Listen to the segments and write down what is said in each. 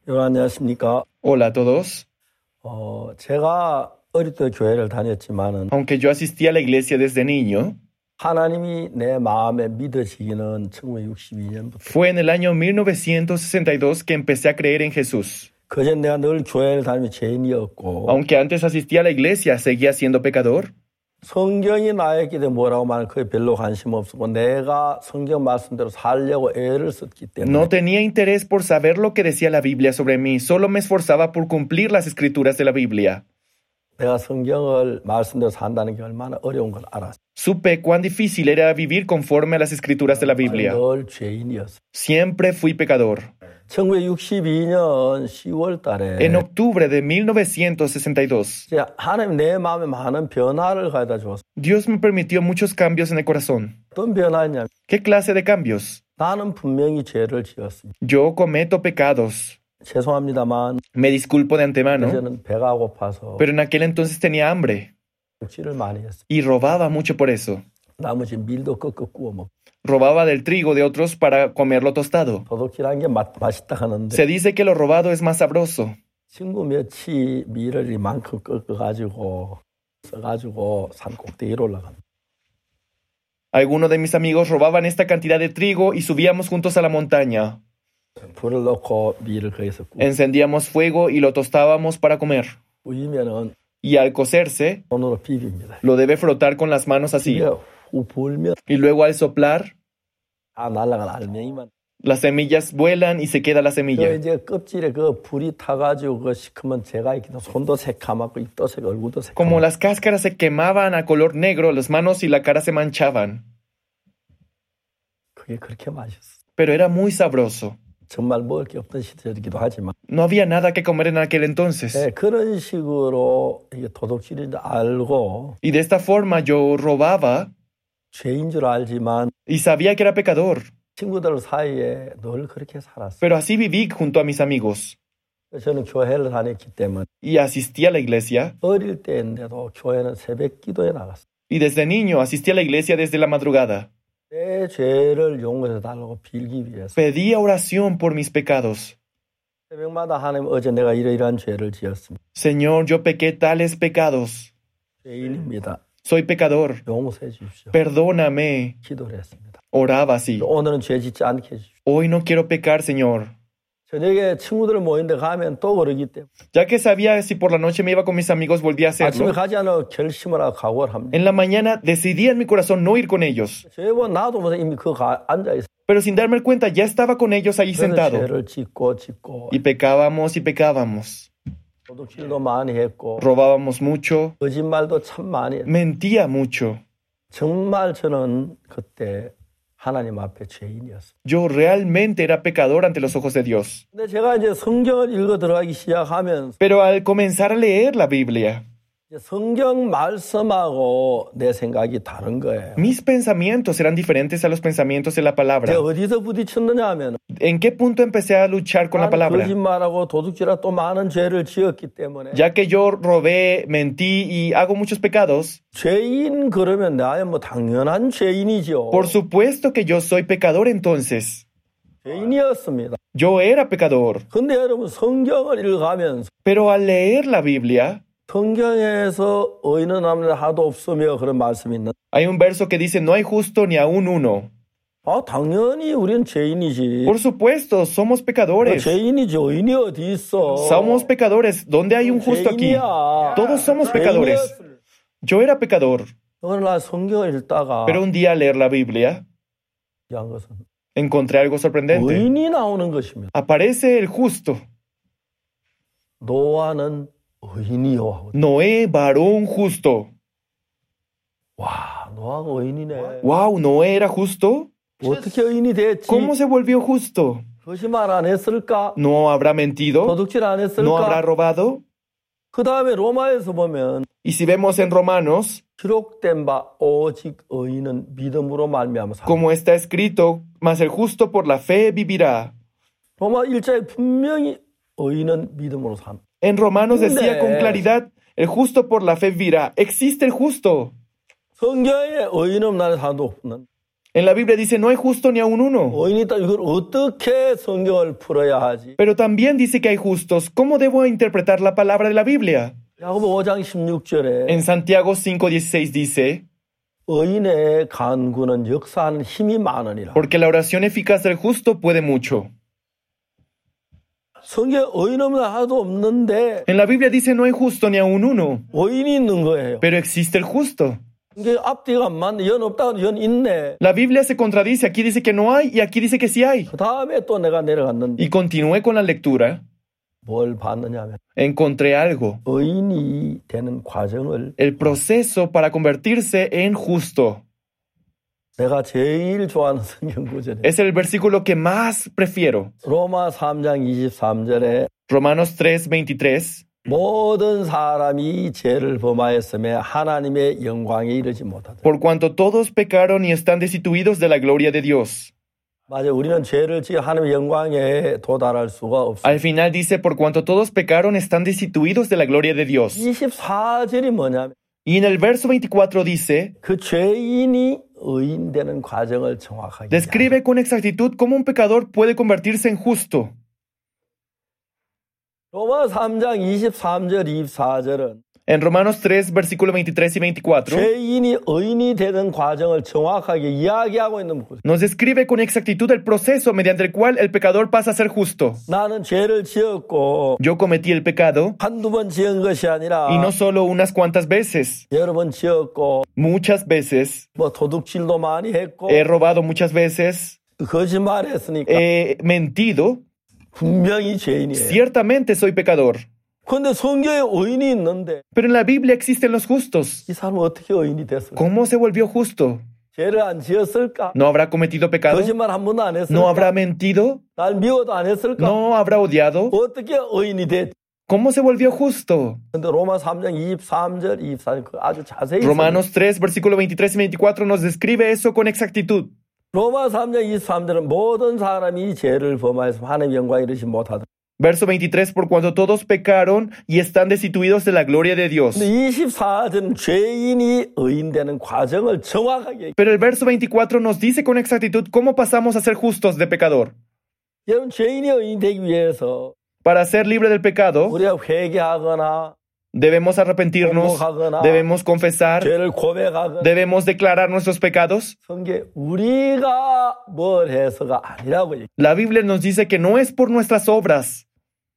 안녕하십니까. Hola a todos. 제가 어릴 때 교회를 다녔지만은 Aunque yo asistí a la iglesia desde niño, 하나님이 내 마음에 믿어지기는 1962년부터. fue en el año 1962 que empecé a creer en Jesús. 그전 내가 늘 교회를 다니며 죄인이었고 Aunque antes asistía a la iglesia, seguía siendo pecador. 성경이 나에게 뭐라고 말하는 그게 별로 관심 없었고 내가 성경 말씀대로 살려고 애를 썼기 때문에 No tenía interés por saber lo que decía la Biblia sobre mí, solo me esforzaba por cumplir las escrituras de la Biblia. 내가 성경을 말씀대로 산다는 게 얼마나 어려운 걸 알았어. Supe cuán difícil era vivir conforme a las escrituras de la Biblia. 늘 죄인이었어. Siempre fui pecador. 1962년 10월 달에 En octubre de 1962, 하나님 내 마음에 많은 변화를 가져다 줬어. Dios me permitió muchos cambios en el corazón. 어떤 변화였냐면 ¿Qué clase de cambios? 나는 분명히 죄를 지었습니다. Yo cometo pecados. 죄송합니다만 Me disculpo de antemano, 저는 배가 고파서 pero en aquel entonces tenía hambre 묵지를 많이 했어요. y robaba mucho por eso. 나머지 밀도 꺾어 구워 먹고 Robaba del trigo de otros para comerlo tostado. 도둑질한 게 맛있다 하는데 Se dice que lo robado es más sabroso. 친구 몇이 밀을 이만큼 꺾어가지고 써가지고 산 꼭대기로 올라갑니다. Algunos de mis amigos robaban esta cantidad de trigo y subíamos juntos a la montaña. 불을 넣고 밀을 거기서 Encendíamos fuego y lo tostábamos para comer. 구우면은 Y al cocerse, 손으로 비빕니다. lo debe frotar con las manos así. 후 불면 Y luego al soplar, 다 날아간 알맹이만. las semillas vuelan y se queda la 그 semilla. 이제 껍질에 그 불이 타가지고 그 시커먼 재가 있기도 손도 새카맣고 입도 새 얼굴도 Como 새카맣고. las cáscaras se quemaban a color negro, las manos y la cara se manchaban. 그게 그렇게 맛있어. Pero era muy sabroso. 정말 먹을 게 없던 시절이기도 하지만 No había nada que comer en aquel entonces. 네, 그런 식으로 이게 도둑질인 줄 알고 Y de esta forma yo robaba 죄인 줄 알지만 y sabía que era pecador. 친구들 사이에 늘 그렇게 살았어요. Pero así viví junto a mis amigos. 저는 교회를 다녔기 때문에 Y asistí a la iglesia. 어릴 때인데도 교회는 새벽 기도에 나갔어요. Y desde niño asistí a la iglesia desde la madrugada. 내 죄를 용서해 달라고 빌기 위해서 Pedía oración por mis pecados. 새벽마다 하나님 어제 내가 이러이러한 죄를 지었습니다. Señor, yo pequé tales pecados. 죄인입니다. Soy pecador. 용서해 주십시오. Perdóname. 기도를 했습니다. Oraba así. 오늘은 죄 짓지 않게 해주십시오. Hoy no quiero pecar, Señor. 저녁에 친구들 모이는데 가면 또 그러기 때문에 Ya que sabía si por la noche me iba con mis amigos, volví a 아침에 hacerlo. 가지 않아 결심을 하고 각오를 합니다. En la mañana decidí en mi corazón no ir con ellos. 죄보 나도 모르게 이미 앉아있어요. Pero sin darme cuenta, ya estaba con ellos ahí sentado. 죄를 짓고 Y pecábamos y pecábamos. 도둑질도 많이 했고 Robábamos mucho. 거짓말도 참 많이 했고 Mentía mucho. 정말 저는 그때 하나님 앞에 죄인이었어요. Yo realmente era pecador ante los ojos de Dios. 근데 제가 이제 성경을 읽어 들어가기 시작하면서 Pero al comenzar a leer la Biblia, 이제 성경 말씀하고 내 생각이 다른 거예요. mis pensamientos eran diferentes a los pensamientos de la palabra. 제가 어디서 부딪혔느냐 하면 ¿En qué punto empecé a luchar con la palabra? 거짓말하고 도둑질하고 또 많은 죄를 지었기 때문에 Ya que yo robé, mentí y hago muchos pecados, 죄인 그러면 나야 뭐 당연한 죄인이죠. por supuesto que yo soy pecador entonces. 죄인이었습니다. Yo era pecador. 근데 여러분 성경을 읽어가면서 Pero al leer la Biblia, 성경에서 의인은 아무도 하도 없으며 그런 말씀이 있는. hay un verso que dice, no hay justo ni aún uno. 당연히 우리는 죄인이지. Por supuesto, somos pecadores. 죄인이지 의인이 어디 있어. Somos pecadores. ¿Dónde hay un justo aquí? 죄인이야. Todos somos pecadores. Yo era pecador. 그러나 성경을 읽다가 Pero un día al leer la Biblia, 한 것은 encontré algo sorprendente. 의인이 나오는 것입니다. Aparece el justo. 노아는 의인이요. Noé, varón justo. 와, 노아가 의인이네. Wow, ¿Noé era justo? 어떻게 의인이 됐지? ¿Cómo se volvió justo? 거짓말 안 했을까? ¿No habrá mentido? 도둑질 안 ¿No habrá 했을까? robado? 그 다음에 로마에서 보면 Y si vemos en Romanos, 기록된 바 오직 의인은 믿음으로 말미암아 산다. como está escrito, mas el justo por la fe vivirá. 로마 1장에 분명히 의인은 믿음으로 산다. En Romanos decía con claridad, el justo por la fe vivirá. Existe el justo. 성경에 의인 없는 사람도 없는. En la Biblia dice, no hay justo ni aun uno. 의인이 있다. 이걸 어떻게 성경을 풀어야 하지? Pero también dice que hay justos. ¿Cómo debo interpretar la palabra de la Biblia? 야고보 5장 16절에 En Santiago 5:16 dice, 의인의 간구는 역사하는 힘이 많으니라. porque la oración eficaz del justo puede mucho. 성경에 의인 없는 하나도 없는데 En la Biblia dice, no hay justo ni aun uno. 의인이 있는 거예요. Pero existe el justo. 이게 앞뒤가 안 맞네. 연 없다고 연 있네. La Biblia se contradice. Aquí dice que no hay y aquí dice que sí hay. 그 다음에 또 내가 내려갔는데 Y continué con la lectura. 뭘 봤느냐 하면 Encontré algo. 의인이 되는 과정을 El proceso para convertirse en justo. 내가 제일 좋아하는 성경 구절이에요. Es el versículo que más prefiero. 로마 3장 23절에 Romanos 3:23. 모든 사람이 죄를 범하였음에 하나님의 영광에 이르지 못하더라. Por cuanto todos pecaron y están destituidos de la gloria de Dios. 맞아요. 우리는 죄를 지어 하나님의 영광에 도달할 수가 없어요. Al final dice, por cuanto todos pecaron, están destituidos de la gloria de Dios. 24절이 뭐냐면 Y en el verso 24 dice, 그 죄인이 의인 되는 과정을 정확하게 describe con exactitud cómo un pecador puede convertirse en justo. 로마 3장 23절 24절은 En Romanos 3, versículo 23 y 24, 죄인이 의인이 되는 과정을 정확하게 이야기하고 있는 부분. nos describe con exactitud el proceso mediante el cual el pecador pasa a ser justo. 나는 죄를 지었고 Yo cometí el pecado, 한두 번 지은 것이 아니라 y no solo unas cuantas veces, 여러 번 지었고 muchas veces. 뭐 도둑질도 많이 했고 He robado muchas veces, 거짓말했으니까 he mentido. 분명히 죄인이에요. Ciertamente soy pecador. 그런데 성경에 의인이 있는데 Pero en la Biblia existen los justos. 이 사람은 어떻게 의인이 됐을까? ¿Cómo se volvió justo? 죄를 안 지었을까? ¿No habrá cometido pecado? 거짓말 한 번도 안 했을까? ¿No habrá mentido? 날 미워도 안 했을까? ¿No habrá odiado? 어떻게 의인이 됐지? ¿Cómo se volvió justo? 근데 로마 3장 23절, 24절 아주 자세히 Romanos 3, versículo 23 y 24 nos describe eso con exactitud. 로마 3장 23절은 모든 사람이 죄를 범하여서 하나님의 영광에 이르지 못하다. Verso 23, por cuanto todos pecaron y están destituidos de la gloria de Dios. 근데 24절은 죄인이 의인 되는 과정을 정확하게. Pero el verso 24 nos dice con exactitud cómo pasamos a ser justos de pecador. 여러분 죄인이 의인 되기 위해서 Para ser libre del pecado, 우리가 회개하거나 debemos arrepentirnos, debemos confesar, 죄를 고백하거나 debemos declarar nuestros pecados. 성경 우리가 뭘 해서가 아니라고 얘기해요. La Biblia nos dice que no es por nuestras obras.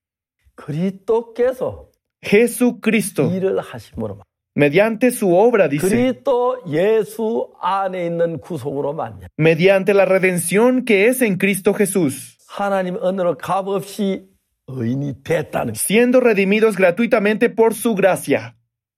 그리스도께서 Jesucristo, 일을 하심으로 mediante su obra, dice, 그리스도 예수 안에 있는 구속으로 말미암아 mediante la redención que es en Cristo Jesús, 하나님 은혜로 값없이 의인이 됐다는 거예요. siendo redimidos gratuitamente por su gracia.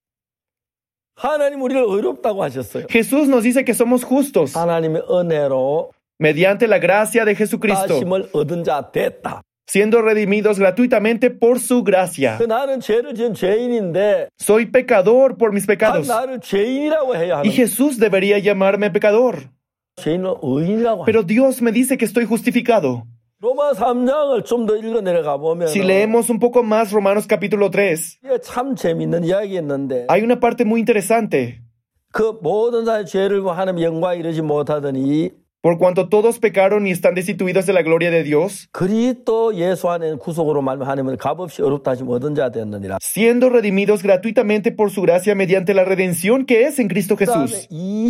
하나님 우리를 의롭다고 하셨어요. Jesús nos dice que somos justos 하나님의 은혜로 mediante la gracia de Jesucristo, 다심을 얻은 자 됐다. siendo redimidos gratuitamente por su gracia. 그 나는 죄를 지은 죄인인데 Soy pecador por mis pecados. 나를 죄인이라고 해야 Y 하는 Jesús debería llamarme pecador. 죄인은 의인이라고 하는 Pero Dios me dice que estoy justificado. 로마 3장을 좀 더 읽어 내려가 보면 Si leemos un poco más Romanos capítulo 3, 이게 참 재밌는 이야기였는데 hay una parte muy interesante. 그 모든 사람의 죄를 하나님 영광에 이르지 못하더니 Por cuanto todos pecaron y están destituidos de la gloria de Dios, 그리스도 예수 안에 구속으로 말하면 하나님은 값없이 어렵다 하심 얻은 자 되었느니라. siendo redimidos gratuitamente por su gracia mediante la redención que es en Cristo 그다음에 Jesús.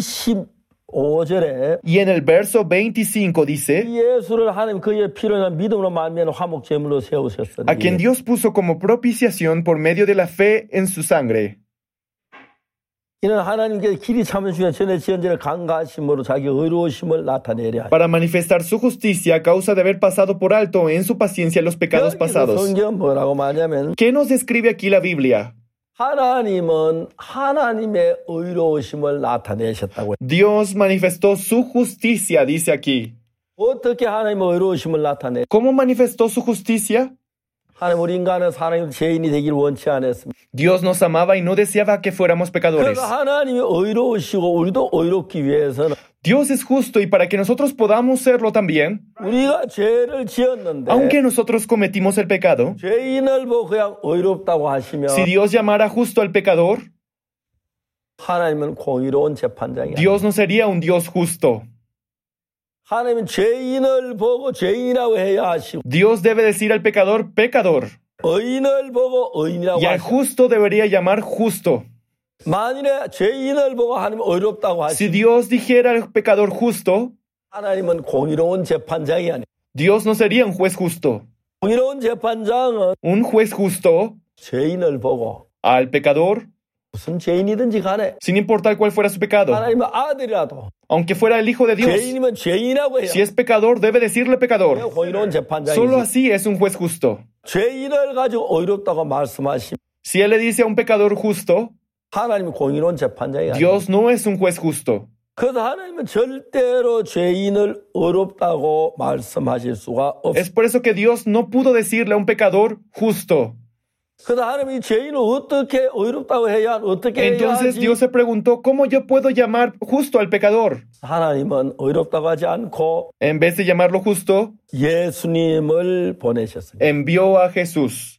25절에 Y en el verso 25 dice, 예수를 하나님 그의 피로 인한 믿음으로 말미암아 화목 제물로 세우셨으니 a quien Dios puso como propiciación por medio de la fe en su sangre, 이는 하나님께 길이 참으시며 전에 지은 죄를 강가하심으로 자기 의로우심을 나타내려 하여 para manifestar su justicia a causa de haber pasado por alto en su paciencia los pecados pasados. 성경 뭐라고 말하냐면 ¿Qué nos describe aquí la Biblia? 하나님은 하나님의 의로우심을 나타내셨다고. Dios manifestó su justicia, dice aquí. 어떻게 하나님의 의로우심을 나타내? ¿Cómo manifestó su justicia? 하나님 우리 인간은 사람이 죄인이 되기를 원치 않았습니다. Dios nos amaba y no deseaba que fuéramos pecadores. 그러니까 하나님이 의로우시고 우리도 의롭기 위해서는 Dios es justo y para que nosotros podamos serlo también, 우리가 죄를 지었는데 aunque nosotros cometimos el pecado, 죄인을 보고 그냥 의롭다고 하시면 si Dios llamara justo al pecador, 하나님은 공의로운 재판장이야. Dios no sería un Dios justo. 하나님은 죄인을 보고 죄인이라고 해야 하시고 Dios debe decir al pecador, pecador. 의인을 보고 의인이라고 Y al 하시고 justo debería llamar justo. 만일에 죄인을 보고 하나님 의롭다고 Si 하시고 Dios dijera al pecador justo, 하나님은 공의로운 재판장이 아니에요. Dios no sería un juez justo. 공의로운 재판장은 Un juez justo 죄인을 보고 al pecador, 무슨 죄인이든지 간에 sin importar cuál fuera su pecado, 하나님의 아들이라도 aunque fuera el hijo de Dios, 죄인이면 죄인이라고 해요. si es pecador, debe decirle pecador. 공의로운 재판장이지. Solo así es un juez justo. 죄인을 가지고 의롭다고 말씀하시면 Si él le dice a un pecador justo, 하나님이 공의로운 재판장이 아니에요. Dios no es un juez justo. 그래서 하나님은 절대로 죄인을 의롭다고 말씀하실 수가 없어요. Es por eso que Dios no pudo decirle a un pecador justo. 그래서 하나님이 죄인을 어떻게 의롭다고 해야 어떻게 Entonces 해야지 Dios se preguntó, ¿cómo yo puedo llamar justo al pecador? 하나님은 의롭다고 하지 않고 En vez de llamarlo justo, 예수님을 보내셨습니다. envió a Jesús.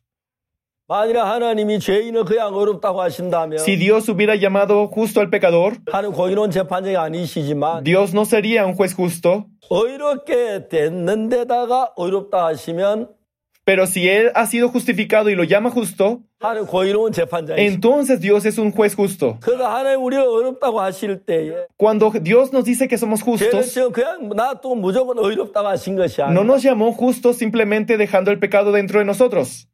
만일에 하나님이 죄인을 그냥 의롭다고 하신다면 Si Dios hubiera llamado justo al pecador, 하나님 공의로운 재판장이 아니시지만 Dios no sería un juez justo. 의롭게 됐는데다가 의롭다 하시면 Pero si Él ha sido justificado y lo llama justo, 하나님 공의로운 재판장이시죠. entonces Dios es un juez justo. 그래서 하나님 우리를 의롭다고 하실 때에 Cuando Dios nos dice que somos 죄를 justos, 지은 그냥 놔두고 무조건 의롭다고 하신 것이 no 아니라 nos llamó justos simplemente dejando el pecado dentro de nosotros.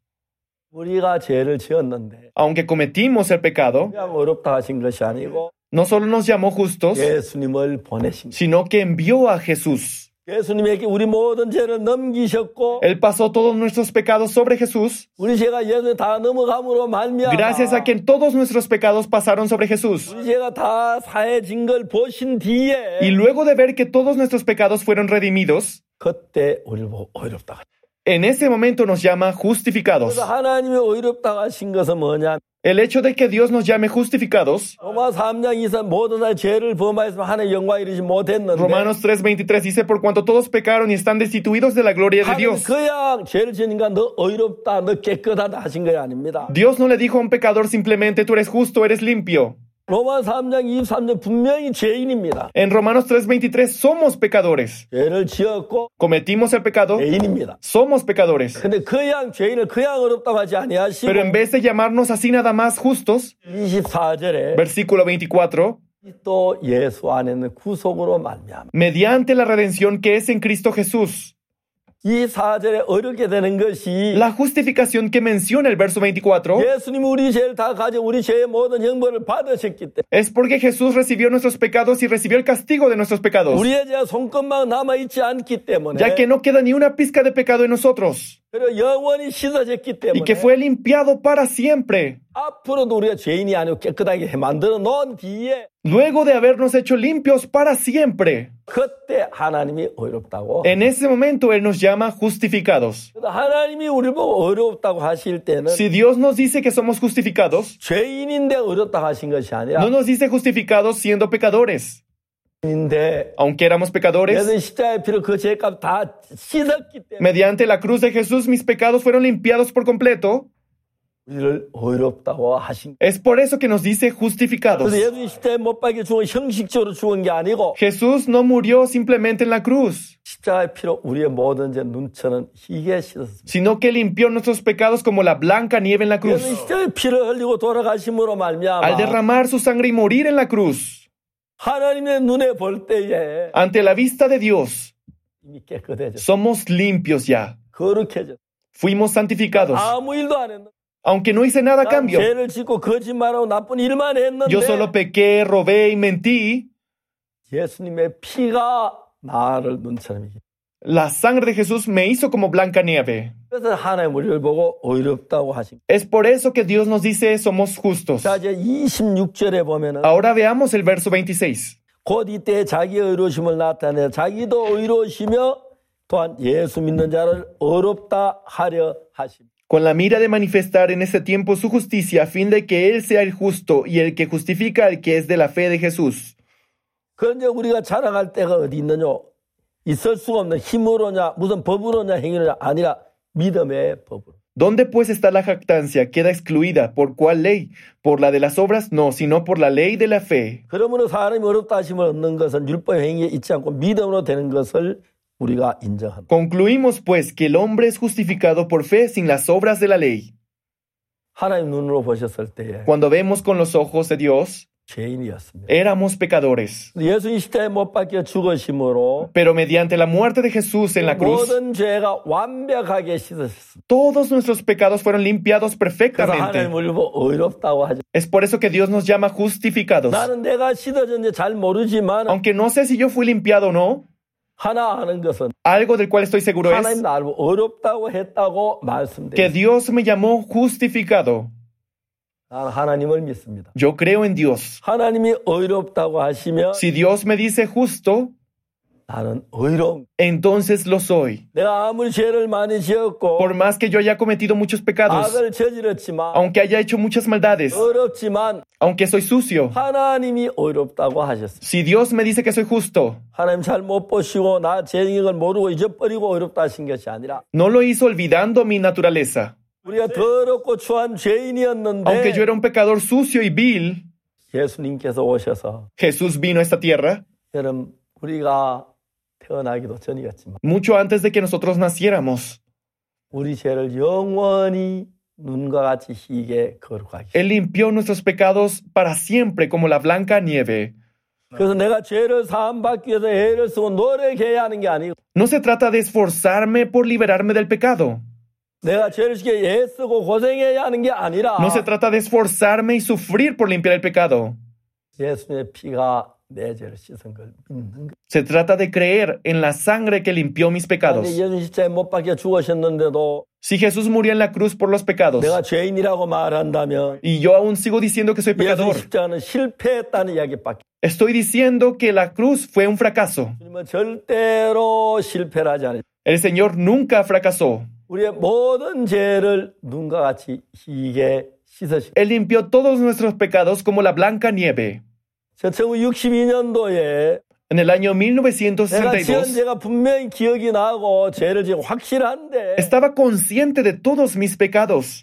우리가 죄를 지었는데 Aunque cometimos el pecado, 그냥 의롭다 하신 것이 아니고 no solo nos llamó justos, 예수님을 보내신 거예요. sino que envió a Jesús. 예수님에게 우리 모든 죄를 넘기셨고 Él pasó todos nuestros pecados sobre Jesús. 우리 죄가 예수님 다 넘어감으로 말미암아 Gracias a que todos nuestros pecados pasaron sobre Jesús. 우리 죄가 다 사해진 걸 보신 뒤에 Y luego de ver que todos nuestros pecados fueron redimidos, 그때 우리를 보고 의롭다. en ese momento nos llama justificados. 그래서 하나님이 의롭다 하신 것은 뭐냐? El hecho de que Dios nos llame justificados, 로마 3장 2절 모든 날 죄를 범하였으면 하나님의 영광에 이르지 못했는데 Romanos 3:23 dice, por cuanto todos pecaron y están destituidos de la gloria de 하나님 Dios. 그냥 죄를 지으니까 너 의롭다, 너 깨끗하다 하신 게 아닙니다. Dios no le dijo a un pecador simplemente, tú eres justo, eres limpio. 로마 3장 23절 분명히 죄인입니다. En Romanos 3:23 somos pecadores. 죄를 지었고 Cometimos el pecado, 죄인입니다. somos pecadores. 근데 그냥 죄인을 그냥 어렵다고 하지 아니하시고 Pero en vez de llamarnos así nada más justos, 24절에 versículo 24, 또 예수 안에는 구속으로 말미암아 mediante la redención que es en Cristo Jesús. 이 4절에 어렵게 되는 것이 La justificación que menciona el verso 24 예수님이 우리 죄를 다 가지고 우리 죄의 모든 형벌을 받으셨기 때문에 es porque Jesús recibió nuestros pecados y recibió el castigo de nuestros pecados, 우리의 죄가 손끝만 남아있지 않기 때문에 ya que no queda ni una pizca de pecado en nosotros 그리고 영원히 씻어졌기 y 때문에 que fue limpiado para siempre. 앞으로도 우리가 죄인이 아니고 깨끗하게 만들어 놓은 뒤에 Luego de habernos hecho limpios para siempre, 그때 하나님이 어렵다고 en ese momento Él nos llama justificados. 하나님이 우리를 보고 어렵다고 하실 때는 Si Dios nos dice que somos justificados, 죄인인데 어렵다고 하신 것이 아니라 no nos dice justificados siendo pecadores. 죄인인데 Aunque éramos pecadores, 예수 십자가의 피로 그 죄값 다 씻었기 때문에 mediante la cruz de Jesús mis pecados fueron limpiados por completo. 우리를 어렵다고 하신 Es por eso que nos dice justificados. 그래서 예수 십자가에 못 박혀 죽은 형식적으로 죽은 게 아니고 Jesús no murió simplemente en la cruz, 십자가의 피로 우리의 모든 죄 눈처럼 희게 씻었습니다. sino que limpió nuestros pecados como la blanca nieve en la cruz. 예수 십자가의 피를 흘리고 돌아가심으로 말미암아 Al derramar su sangre y morir en la cruz, 하나님의 눈에 볼 때에 ante la vista de Dios, 이미 깨끗해졌어. somos limpios ya. 거룩해졌어. Fuimos santificados. 아무 일도 안 했는데 Aunque no hice nada a 난 cambio. 죄를 짓고 거짓말하고 나쁜 일만 했는데 Yo solo pequé, robé y mentí. 예수님의 피가 나를 눈처럼 이게. La sangre de Jesús me hizo como blanca nieve. 그래서 하나님 우리를 보고 의롭다고 하십니다. Es por eso que Dios nos dice somos justos. 자 이제 26절에 보면은 Ahora veamos el verso 26. 곧 이때 자기의 의로우심을 나타내 자기도 의로우시며 또한 예수 믿는 자를 의롭다 하려 하십니다. Con la mira de manifestar en ese tiempo su justicia a fin de que Él sea el justo y el que justifica al que es de la fe de Jesús. 그런데 우리가 자랑할 때가 어디 있느냐? 있을 수가 없는 힘으로냐 무슨 법으로냐 행위로냐 아니라 믿음의 법으로. ¿Dónde pues está la jactancia? Queda excluida. ¿Por cuál ley? ¿Por la de las obras? No, sino por la ley de la fe. 그러므로 사람이 어렵다 하심을 얻는 것은 율법 행위에 있지 않고 믿음으로 되는 것을 우리가 인정한다. Concluimos pues que el hombre es justificado por fe sin las obras de la ley. 하나님 눈으로 보셨을 때에 Cuando vemos con los ojos de Dios, 죄인이었습니다. éramos pecadores. 예수님 십자가에 못 박혀 죽으심으로 Pero mediante la muerte de Jesús en la cruz, 모든 죄가 완벽하게 씻어졌습니다. todos nuestros pecados fueron limpiados 그래서 perfectamente. 하나님 우리를 보고 의롭다고 하죠. Es por eso que Dios nos llama justificados. 나는 내가 씻어졌는지 잘 모르지만 Aunque no sé si yo fui limpiado o no, 하나 아는 것은 algo del cual estoy seguro 하나님 es 나를 의롭다고 했다고 que 말씀드립니다. Dios me llamó justificado. 나는 하나님을 믿습니다. Yo creo en Dios. 하나님이 의롭다고 하시면 Si Dios me dice justo, 나는 의로운. entonces lo soy. 내가 아무리 죄를 많이 지었고 Por más que yo haya cometido muchos pecados, 악을 저질렀지만 aunque haya hecho muchas maldades, 어렵지만 aunque soy sucio, 하나님이 의롭다고 하셨습니다. si Dios me dice que soy justo, 하나님 잘 못 보시고 나 죄인 걸 모르고 잊어버리고 의롭다 하신 것이 아니라 no lo hizo olvidando mi naturaleza. 우리가 더럽고 추한 Aunque yo 죄인이었는데 era un pecador sucio y vil, 예수님께서 오셔서 Jesús vino a esta tierra 여러분 우리가 태어나기도 전이었지만 mucho antes de que nosotros naciéramos. 우리 죄를 영원히 눈과 같이 희게 거룩하게. Él limpió nuestros pecados para siempre como la blanca nieve. 그래서 내가 죄를 사함받기 위해서 애를 쓰고 노력해야 하는 게 아니고 No se trata de esforzarme por liberarme del pecado. 내가 죄를 지게 애 쓰고 고생해야 하는 게 아니라 No se trata de esforzarme y sufrir por limpiar el pecado. 예수님의 피가 내 죄를 씻은 걸 믿는 거. Se trata de creer en la sangre que limpió mis pecados. 예수님 십자가에 못 박혀 죽으셨는데도 Si Jesús murió en la cruz por los pecados 내가 죄인이라고 말한다면 y yo aún sigo diciendo que soy 예수님 pecador, 십자가는 실패했다는 이야기밖에. estoy diciendo que la cruz fue un fracaso. 주님은 절대로 실패를 하지 않아요. El Señor nunca fracasó. 우리의 모든 죄를 눈과 같이 희게 씻으시고 Él limpió todos nuestros pecados como la blanca nieve. 1962년도에 En el año 내가 지은 1962, 죄가 분명히 기억이 나고 죄를 지금 확실한데 estaba consciente de todos mis pecados.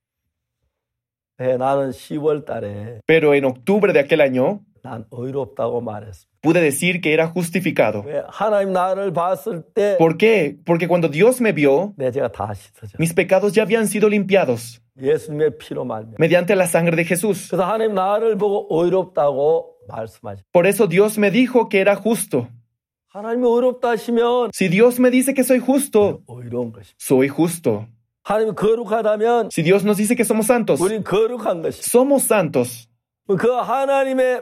나는 10월 달에 Pero en octubre de aquel año, 난 의롭다고 말했습니다. pude decir que era justificado. 왜? 하나님 나를 봤을 때 ¿Por qué? Porque cuando Dios me vio, 내 죄가 다 씻어져. mis pecados ya habían sido limpiados 예수님의 피로 말미암아. mediante la sangre de Jesús. 그래서 하나님 나를 보고 의롭다고 말씀하죠. Por eso Dios me dijo que era justo. 하나님이 의롭다 하시면 Si Dios me dice que soy justo, 의로운 것입니다. soy justo. 하나님이 거룩하다면 Si Dios nos dice que somos santos, 우린 거룩한 것입니다. somos santos. 그 하나님의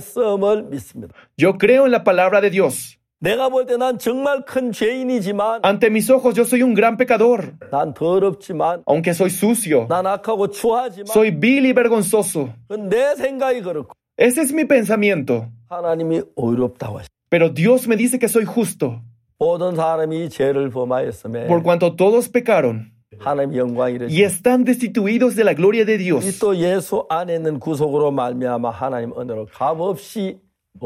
말씀을 믿습니다. Yo creo en la palabra de Dios. 내가 볼 때 난 정말 큰 죄인이지만 Ante mis ojos yo soy un gran pecador. 난 더럽지만 Aunque soy sucio, 난 악하고 추하지만 soy vil y vergonzoso. 그건 내 생각이 그렇고 Ese es mi pensamiento. 하나님이 의롭다고 하십니다. Pero Dios me dice que soy justo. 모든 사람이 죄를 범하였음에 Por cuanto todos pecaron 하나님의 영광이 y están destituidos de la gloria de Dios. 또 예수 안에 있는 구속으로 말미암아 하나님 은혜로 값없이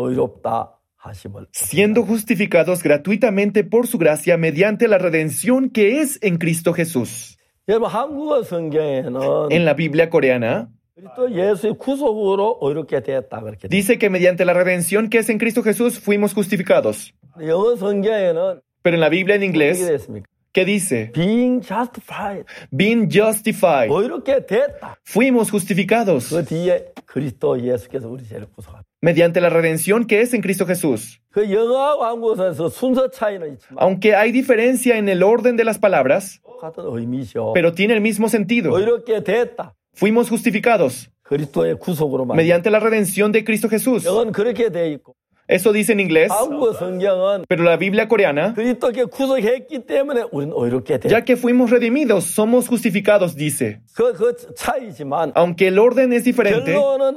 의롭다 하심을. Siendo justificados gratuitamente por su gracia mediante la redención que es en Cristo Jesús. 여러분 한국어 성경에는 En la Biblia coreana 또 예수의 구속으로 의롭게 되었다 그렇게 돼. dice que mediante la redención que es en Cristo Jesús fuimos justificados. 영어 성경에는 Pero en la Biblia en 어떻게 inglés, 됐습니까? ¿qué dice? Being justified. Being justified. 의롭게 됐다. Fuimos justificados 그 뒤에 그리스도 예수께서 우리 죄를 구속합니다. mediante la redención que es en Cristo Jesús. 그 영어하고 한국어에서 순서 차이는 있지만 Aunque hay diferencia en el orden de las palabras, 같은 의미죠. pero tiene el mismo sentido. 의롭게 됐다. Fuimos justificados 그리스도의 구속으로 말이야. mediante la redención de Cristo Jesús. 영어는 그렇게 돼 있고 Eso dice en inglés, 한국어 성경은 pero la Biblia coreana, 그리스도께 구속했기 때문에 우리는 의롭게 돼. ya que fuimos redimidos, somos justificados, dice. 그 차이지만 Aunque el orden es diferente, 결론은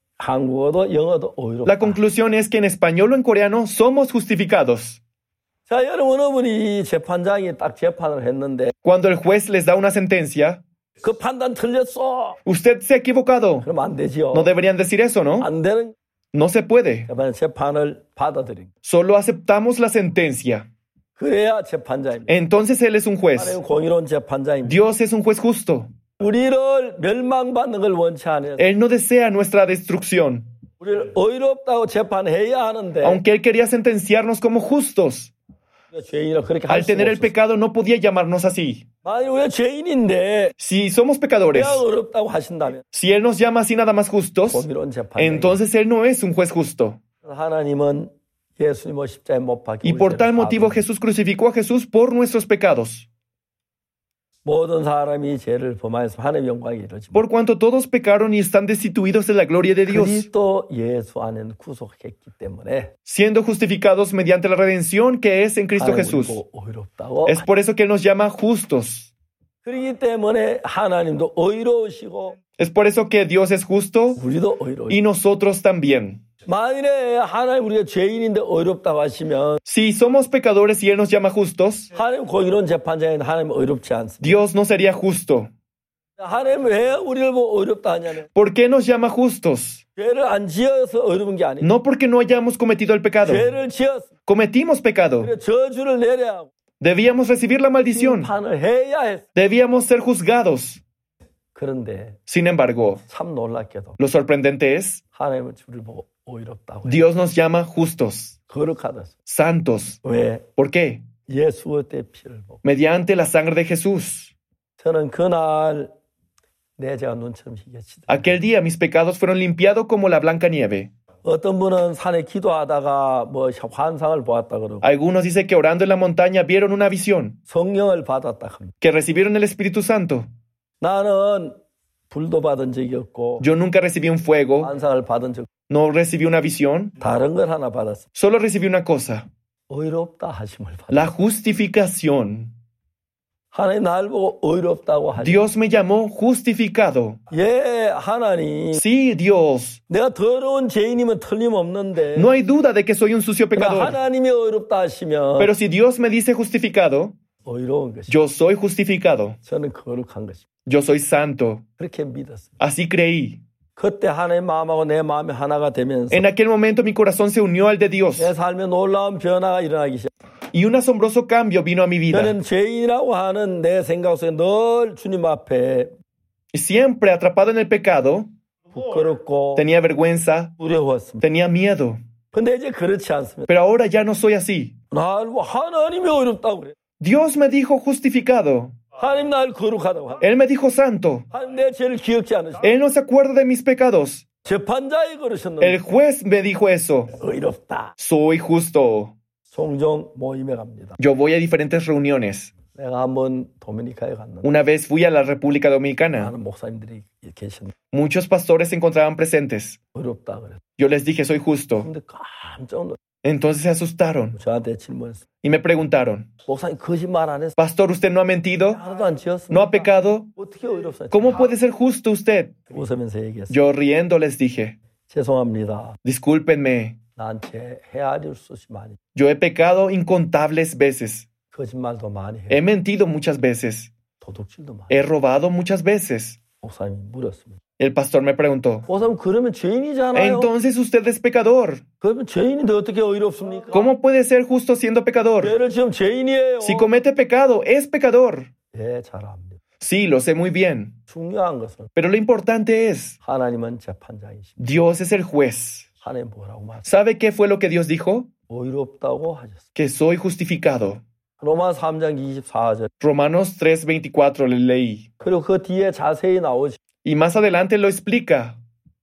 한국어도 영어도 의롭다. la conclusión es que en español o en coreano somos justificados. 자, 여러분 어머니 재판장이 딱 재판을 했는데 Cuando el juez les da una sentencia, 그 판단 틀렸어. usted se ha equivocado. 그럼 안 되지요. No deberían decir eso, ¿no? 안 되는 No se puede. 재판을 받아들인. Solo aceptamos la sentencia. 그래야 재판자입니다. Entonces Él es un juez. 하나님은 공의로운 재판자입니다. Dios es un juez justo. 우리를 멸망받는 걸 원치 않아요. Él no desea nuestra destrucción. 우리를 의롭다고 재판해야 하는데 Aunque Él quería sentenciarnos como justos, 죄인이라 그렇게 할 al 수가 tener el 없어요. pecado no podía llamarnos así. 만약 우리가 죄인인데 Si somos pecadores, 내가 의롭다고 하신다면 si Él nos llama así nada más justos, 공의로운 재판자. entonces Él no es un juez justo. 하나님은 예수님을 십자가에 못 박히고 Y por 우리 tal 죄를 motivo 사하고 Jesús crucificó a Jesús por nuestros pecados. 모든 사람이 죄를 범하여서 하나님의 영광에 이르지 Por cuanto todos pecaron y están destituidos de la gloria de Dios, 그리스도 예수 안에는 구속했기 때문에 siendo justificados mediante la redención que es en Cristo 하나님 Jesús. 우리를 의롭다고 Es por eso que Él nos llama justos. 그렇기 때문에 하나님도 의로우시고 Es por eso que Dios es justo 우리도 의로우시고 y nosotros también. 만일에 하나님 우리가 죄인인데 의롭다고 하시면 Si somos pecadores y Él nos llama justos, 하나님 공의로운 재판장인 하나님 의롭지 않습니다. Dios no sería justo. 하나님 왜 우리를 보고 의롭다 하냐면 ¿Por qué nos llama justos? 죄를 안 지어서 의로운 게 아니에요. No porque no hayamos cometido el pecado. 죄를 지었어. Cometimos pecado. 그래 저주를 내려야 하고 Debíamos recibir la maldición. 판을 해야 했어. Debíamos ser juzgados. 그런데 Sin embargo, 참 놀랍게도 lo sorprendente es, 하나님은 우리를 보고 의롭다고 해요. Dios nos llama justos, 거룩하다. santos. 왜? ¿Por qué? 예수의 피를 보고. Mediante la sangre de Jesús. 저는 그날 내 죄가 눈처럼 희게치더라고요. Aquel día mis pecados fueron limpiados como la blanca nieve. 어떤 분은 산에 기도하다가 뭐 환상을 보았다 그러고 Algunos dicen que orando en la montaña vieron una visión, 성령을 받았다 합니다. que recibieron el Espíritu Santo. 나는 불도 받은 적이 없고 Yo nunca recibí un fuego, 환상을 받은 적 no recibí una visión, 다른 걸 하나 받았어. solo recibí una cosa, 의롭다 하심을 받았어. la justificación. 하나님 날 보고 의롭다고 하시. Dios me llamó justificado. 예, 하나님. Sí, Dios. 내가 더러운 죄인이면 틀림없는데 No hay duda de que soy un sucio 그러나 pecador. 하나님이 의롭다 하시면 Pero si Dios me dice justificado, 의로운 것이. yo soy justificado. 저는 거룩한 것이. Yo soy santo. 그렇게 믿었어요. Así creí. 그때 하나님 마음하고 내 마음이 하나가 되면서 En aquel momento mi corazón se unió al de Dios 내 삶에 놀라운 변화가 일어나기 시작. y un asombroso cambio vino a mi vida. 저는 죄인이라고 하는 내 생각 속에 늘 주님 앞에 Siempre atrapado en el pecado, 부끄럽고 tenía vergüenza, 두려웠습니다. tenía miedo. 근데 이제 그렇지 않습니다. Pero ahora ya no soy así. 날 하나님이 어렵다고 그래. Dios me dijo justificado. 하나님 날 거룩하다고 하고. Él me dijo santo. 하나님 내 죄를 기억지 않으시고. Él no se acuerda de mis pecados. 재판자에 그러셨는데 El juez me dijo eso. 의롭다. Soy justo. 종종 모임에 갑니다. Yo voy a diferentes reuniones. 내가 한번 도미니카에 갔는데 Una vez fui a la República Dominicana. 많은 목사님들이 계셨는데 Muchos pastores se encontraban presentes. 어렵다 그래. Yo les dije, soy justo. 근데 깜짝 놀라. Entonces se asustaron 저한테 질문했어. y me preguntaron, 목사님 거짓말 안 했어? Pastor, ¿usted no ha mentido? 하나도 안 지었어? ¿No ha pecado? 어떻게 의롭사? ¿Cómo puede ser justo usted? 웃으면서 얘기했어. Yo riendo les dije, 죄송합니다. discúlpenme, 나한테 헤아릴 수없이 많이 yo he pecado incontables veces. 거짓말도 많이 해. He mentido muchas veces. 도둑질도 많이. He robado muchas veces. 목사님이 물었습니다. El pastor me preguntó, 목사님 그러면 죄인이잖아요. entonces usted es pecador. 그러면 죄인인데 어떻게 의롭습니까? ¿Cómo puede ser justo siendo pecador? 죄를 지으면 죄인이에요. Si comete pecado, es pecador. 예, 잘 압니다. Sí, lo sé muy bien. 중요한 것은 Pero lo importante es, 하나님은 재판장이십니다. Dios es el juez. 하나님 뭐라고 말씀? ¿Sabe qué fue lo que Dios dijo? 의롭다고 하셨어요. Que soy justificado. 로마 3장 24절. Romanos 3:24 le leí. 그리고 그 뒤에 자세히 나오지. Y más adelante lo explica.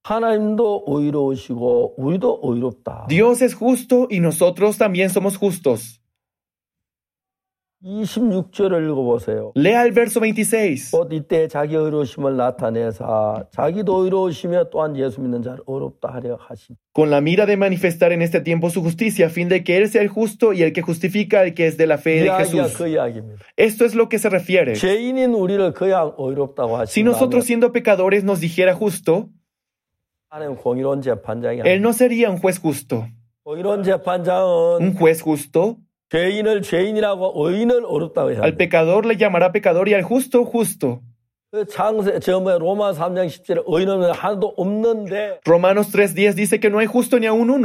하나님도 의로우시고 우리도 의롭다. Dios es justo y nosotros también somos justos. 26절을 읽어보세요. Lea el verso 26. 곧 이때 자기 의로우심을 나타내사 자기도 의로우시며 또한 예수 믿는 자를 의롭다 하려 하심. Con la mira de manifestar en este tiempo su justicia, a fin de que Él sea el justo y el que justifica al que es de la fe de 이야기가 Jesús. 그 이야기입니다. Esto es lo que se refiere. 죄인인 우리를 그냥 의롭다고 Si 하시면 nosotros siendo pecadores nos dijera justo, 하나님 공의로운 재판장이 Él 아니에요. no sería un juez justo. 공의로운 재판장은 Un juez justo, 죄인을 죄인이라고 의인을 어렵다고 해야 al 돼요. pecador le llamará pecador y al justo justo. 그 창세 로마 3장 10절에 의인은 하나도 없는데 Romanos 3:10 dice que no hay justo ni aún uno.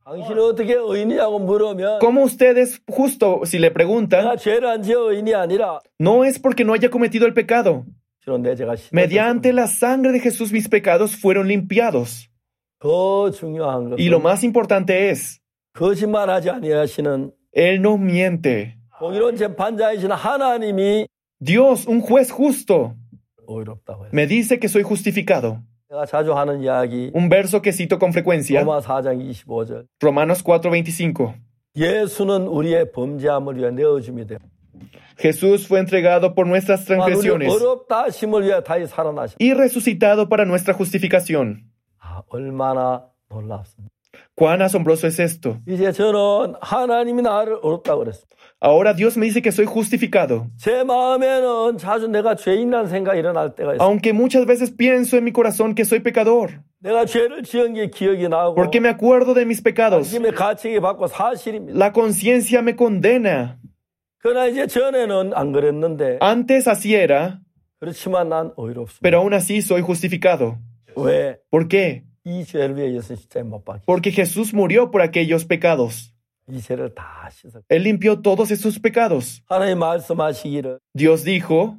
당신은 어떻게 의인이냐고 물으면 ¿Cómo usted es justo? Si le preguntan, 내가 죄를 안 지어 의인이 아니라 no es porque no haya cometido el pecado. 주로 내 죄가 Mediante la sangre de Jesús mis pecados fueron limpiados. 더 중요한 Y lo 것은 más importante es, 거짓말하지 아니하시는 Él no miente. 공의로운 재판자이신 하나님이 Dios, un juez justo, 의롭다고 했어요. me dice que soy justificado. 내가 자주 하는 이야기 Un verso que cito con frecuencia, 로마 4장 25절. Romanos 4:25. 예수는 우리의 범죄함을 위해 내어줌이 되어 Jesús fue entregado por nuestras 우리 transgresiones 의롭다 하심을 위해 다시 살아나셨다. y resucitado para nuestra justificación. 아, 얼마나 놀랍습니다. Cuán asombroso es esto. 이제 저는 하나님이 나를 의롭다고 그랬습니다. Ahora Dios me dice que soy justificado, 제 마음에는 자주 내가 죄인이라는 생각이 일어날 때가 있어요. aunque muchas veces pienso en mi corazón que soy pecador, 내가 죄를 지은 게 기억이 나고 porque me acuerdo de mis pecados. 하나님의 가책이 받고 사실입니다. La conciencia me condena. 그러나 이제 전에는 안 그랬는데 Antes así era, 그렇지만 난 의롭습니다. pero aún así soy justificado. 왜? ¿Por qué? 이 죄를 위해 예수 십자가에 못 박혀. Porque Jesús murió por aquellos pecados. 이 죄를 다 씻어. Él limpió todos esos pecados. 하나님 말씀하시기를 Dios dijo,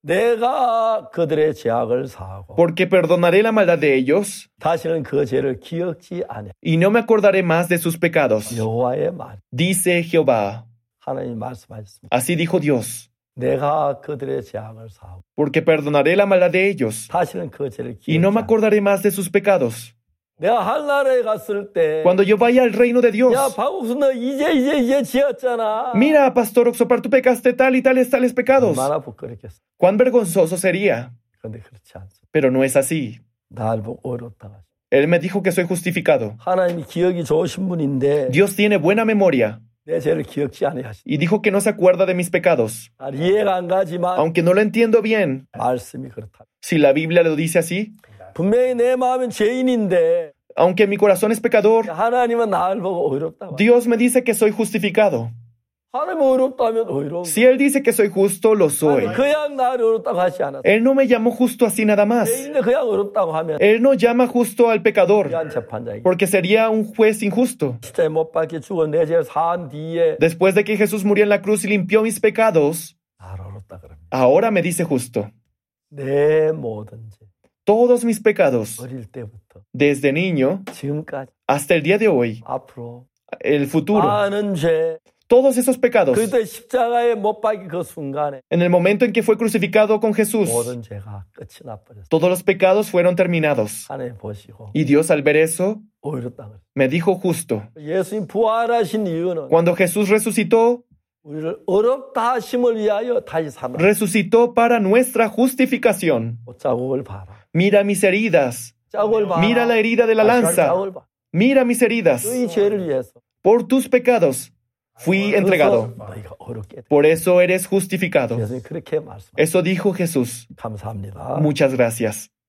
내가 그들의 죄악을 사하고 porque perdonaré la maldad de ellos 다시는 그 죄를 기억지 않아. y no me acordaré más de sus pecados. 여호와의 말. Dice Jehová. 하나님 말씀하셨습니다. Así dijo Dios, 내가 그들의 죄악을 사하고 porque perdonaré la maldad de ellos 다시는 그 죄를 y 기억지 no me 않아. acordaré más de sus pecados. 내가 하늘나라에 갔을 때 Cuando yo vaya al reino de Dios, 야, 박옥수 너 이제 지었잖아. mira, Pastor Oxopar, tú pecaste tal y tales pecados. 얼마나 부끄럽겠어. Cuán vergonzoso sería. 그런데 그렇지 않습니다. Pero no es así. 날 보고 어렵다고 하죠. Él me dijo que soy justificado. 하나님이 기억이 좋으신 분인데 Dios tiene buena memoria 내 죄를 기억지 아니하시. y dijo que no se acuerda de mis pecados. 날 이해가 안 가지만 Aunque no lo entiendo bien, 말씀이 그렇다. si la Biblia lo dice así, 분명히 내 마음은 죄인인데 aunque mi corazón es pecador, 하나님은 나를 보고 어렵다고. Dios me dice que soy justificado. 하나님이 어렵다면 어려운. Si Él dice que soy justo, lo soy. 그냥 나를 어렵다고 하지 않았어. Él no me llamó justo así nada más. 죄인인데 그냥 어렵다고 하면 Él no llama justo al pecador, 귀한 재판장이. porque sería un juez injusto. 십자가에 못 박혀 죽어 내 죄를 사한 뒤에 Después de que Jesús murió en la cruz y limpió mis pecados, 나를 어렵다 그럽니다. ahora me dice justo. 내 모든 죄. Todos mis pecados, 어릴 때부터 desde niño 지금까지 hasta el día de hoy, 앞으로 el futuro, 많은 죄. todos esos pecados, 그때 십자가에 못 박힌 그 순간에 en el momento en que fue crucificado con Jesús, 모든 죄가 끝이 나버렸어. todos los pecados fueron terminados. 하나님 보시고 Y Dios al ver eso, 어렵다 그랬어. me dijo justo. 예수님 부활하신 이유는 Cuando Jesús resucitó, 우리를 어렵다 하심을 위하여 다시 살아. resucitó para nuestra justificación. 자국을 봐라. Mira mis heridas. 자국을 봐라. Mira la herida de la 다시 lanza. 자국을 봐. Mira mis heridas. 너희 죄를 위해서. Por tus pecados fui entregado. 그래서 너희가 어렵게 돼. Por eso eres justificado. 예수님 그렇게 말씀. Eso dijo Jesús. 감사합니다. Muchas gracias.